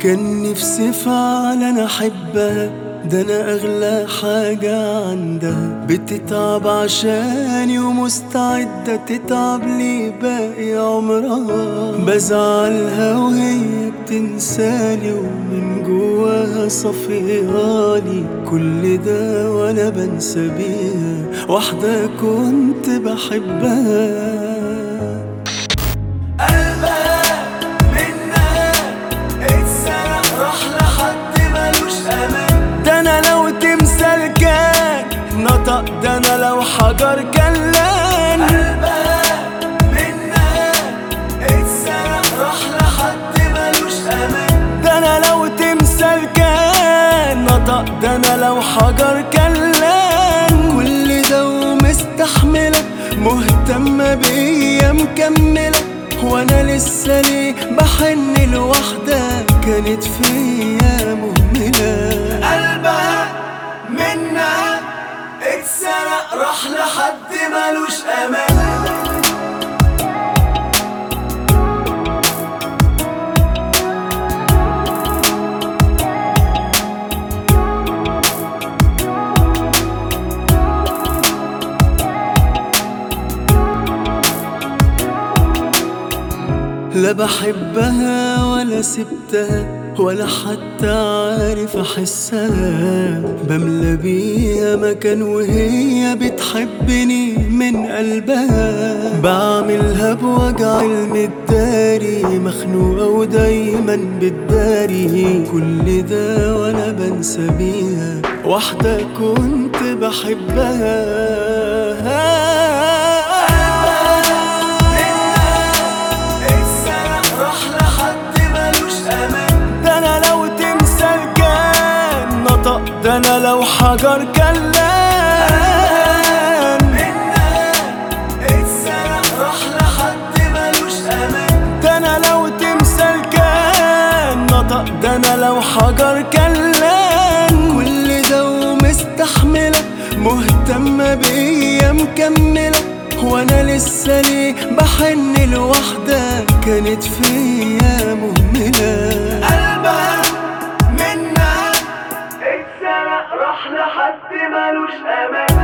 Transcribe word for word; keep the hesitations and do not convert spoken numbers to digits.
كان نفسي فعلا احبها، ده انا اغلى حاجة عندها. بتتعب عشاني ومستعدة تتعب لي باقي عمرها. بزعلها وهي بتنساني ومن جواها صفيالي. كل ده وانا بنسى بيها واحدة كنت بحبها. نطق ده انا لو حجر كلان. قلبها منها اتسرق راح لحد ملوش امان. ده انا لو تمثال كان نطق ده انا لو حجر كلان. كل ده ومستحملة مهتمة بيا مكملة، وانا لسه ليه بحن لوحدة كانت فيا مهملة. قلبها منها اتسرق راح لحد ملوش امان. لا بحبها ولا سبتها ولا حتى عارف احسها. بملى بيها مكان وهي بتحبني من قلبها. بعملها بوجع المداري، مخنوقة ودايما بتداري. كل ده وانا بنسى بيها واحدة كنت بحبها. ده انا لو حجر كلان. منها اتسرق راح لحد ملوش امان. ده انا لو تمثال كان نطق ده انا لو حجر كلان. كل ده ومستحملة مهتمة بيا مكملة، وانا لسه ليه بحن لوحدة كانت فيا مهملة. قلبها منها اتسرق راح لحد ملوش امان.